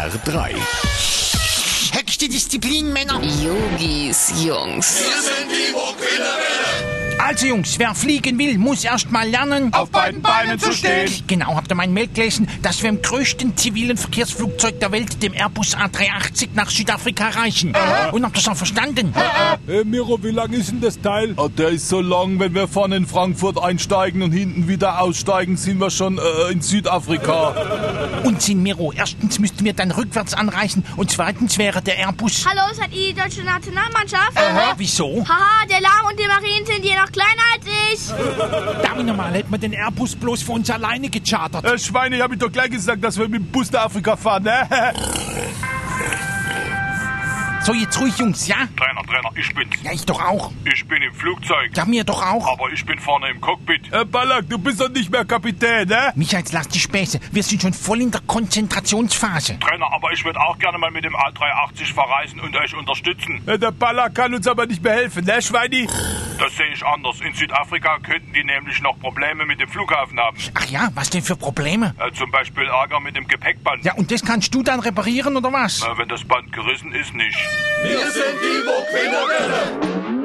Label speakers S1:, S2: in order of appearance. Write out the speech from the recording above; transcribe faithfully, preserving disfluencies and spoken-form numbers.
S1: R drei.
S2: Höchste Disziplin, Männer.
S3: Yogis, Jungs.
S4: Wir sind die Burgwinner.
S2: Also Jungs, wer fliegen will, muss erst mal lernen,
S4: Auf beiden Beinen zu stehen.
S2: Genau, habt ihr mein Mail gelesen, dass wir im größten zivilen Verkehrsflugzeug der Welt, dem Airbus A drei achtzig, nach Südafrika reisen. Aha. Und habt ihr das auch verstanden?
S5: Hey Miro, wie lang ist denn das Teil?
S6: Ah, der ist so lang, wenn wir vorne in Frankfurt einsteigen und hinten wieder aussteigen, sind wir schon äh, in Südafrika.
S2: Unsinn, Miro. Erstens müssten wir dann rückwärts anreisen und zweitens wäre der Airbus...
S7: Hallo, seid ihr die deutsche Nationalmannschaft?
S2: Aha. Wieso?
S7: Haha, der Lahm und die Marien sind hier noch kleiner als ich.
S5: Damit normal hätten wir den Airbus bloß für uns alleine gechartert.
S6: Äh, Schweine, ich hab ich doch gleich gesagt, dass wir mit dem Bus nach Afrika fahren, ne?
S2: So, jetzt ruhig, Jungs, ja?
S8: Trainer, Trainer, ich bin's.
S2: Ja, ich doch auch.
S8: Ich bin im Flugzeug.
S2: Ja, mir doch auch.
S8: Aber ich bin vorne im Cockpit.
S6: Äh, Ballack, du bist doch nicht mehr Kapitän, ne?
S2: Micha, jetzt lass die Späße. Wir sind schon voll in der Konzentrationsphase.
S8: Trainer, aber ich würde auch gerne mal mit dem A drei achtzig verreisen und euch unterstützen.
S6: Äh, der Ballack kann uns aber nicht mehr helfen, ne, Schweini?
S8: Das sehe ich anders. In Südafrika könnten die nämlich noch Probleme mit dem Flughafen haben.
S2: Ach ja, was denn für Probleme?
S8: Äh, zum Beispiel Ärger mit dem Gepäckband.
S2: Ja, und das kannst du dann reparieren, oder was?
S8: Äh, wenn das Band gerissen ist, nicht.
S4: Wir sind die Burgwinner.